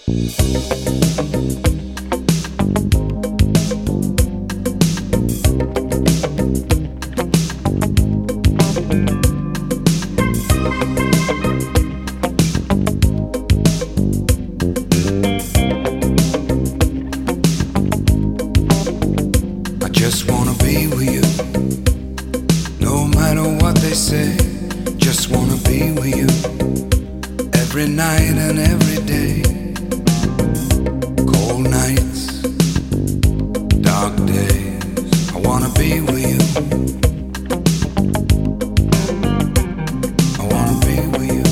I just wanna be with you, no matter what they say. Just wanna be with you, every night and every day. Cold nights, dark days, I wanna be with you. I wanna be with you.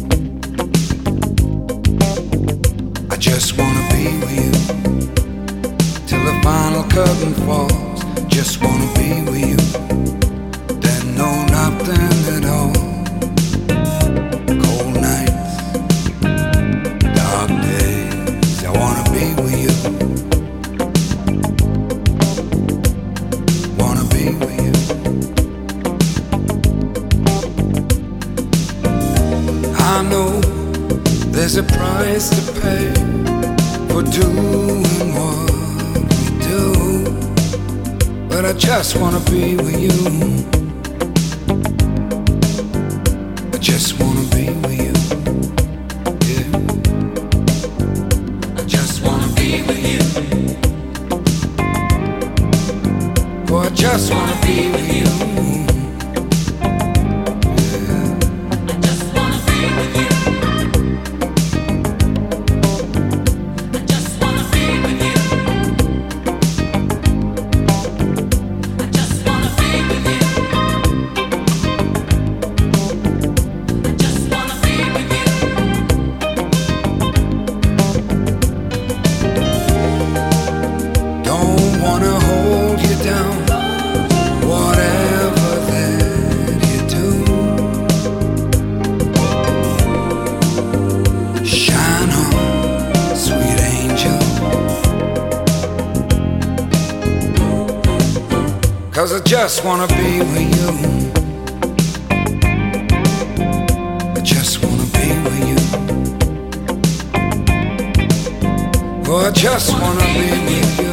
I just wanna be with you till the final curtain falls. Just wanna be with you, then know nothing at all. Cold nights, dark days, I wanna be with you. Wanna be with you. I know there's a price to pay for doing what we do, but I just wanna be with you. I just wanna be with you. Yeah. I just wanna be with you. Boy, I just wanna be with you. Cause I just wanna be with you. I just wanna be with you. Oh, I just wanna be with you.